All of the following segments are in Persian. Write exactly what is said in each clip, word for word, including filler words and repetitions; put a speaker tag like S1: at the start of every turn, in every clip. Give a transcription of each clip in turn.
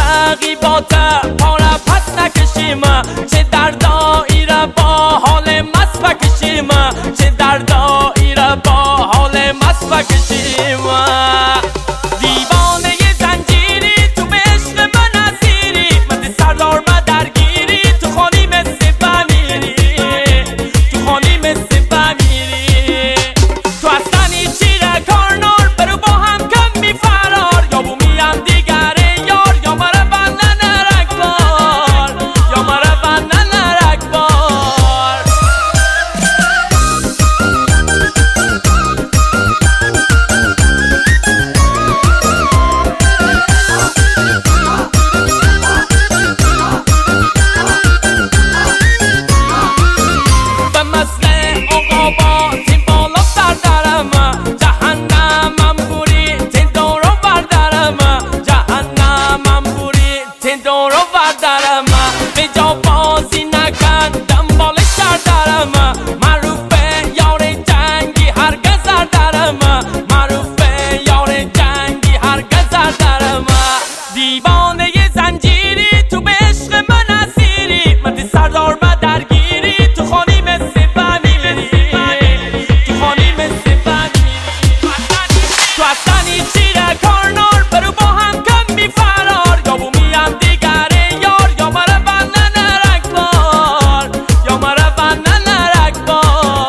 S1: تغییبات پاره پس نکشیم، چه دردایی را با حال مست بکشیم، چه دردایی را با حال مست بکشیم. دیوانه زنجیری تو به عشق من اسیری، مثل سردار ما درگیری، تو خانی مثل بمیری، تو خانی مثل بمیری. تو اصلا چی را کارنار برو با هم کم می فرار، یا بو میم دیگره یار، یا مرا بندن رکبار، یا مرا بندن رکبار. به مثل عقابا تیم بالا سر درم، جهنمم بوری تین دورو بردرم، جهنمم بوری تین دورو بردرم. به جا بازی نکن دنبال شر درم، معروف به یار جنگی هرگز زر درم، معروف به یار جنگی هرگز زر درم. دیوانه زنجیری تو به عشق من اسیری، مثل سردار ما درگیری، تو خانی مثل بمیری، تو خانی مثل بمیری. تو اصلا چی را کارنار برو با هم کم می فرار، یا بو میم دیگره یار، یا مرا بندن رکبار، یا مرا بندن رکبار.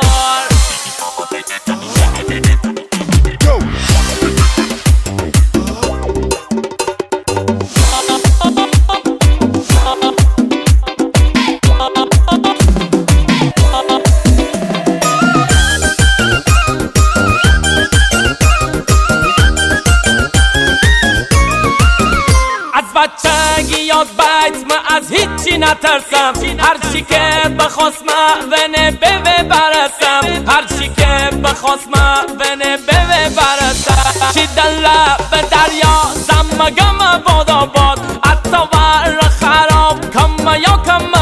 S1: از بچگی یاد بیت من از هیچی نترسم، هرچی که بخواست من ونه به برسم، هرچی که بخواست من ونه به برسم. چی دل به دریا زمگم باد آباد، حتی ور خراب کم یا کم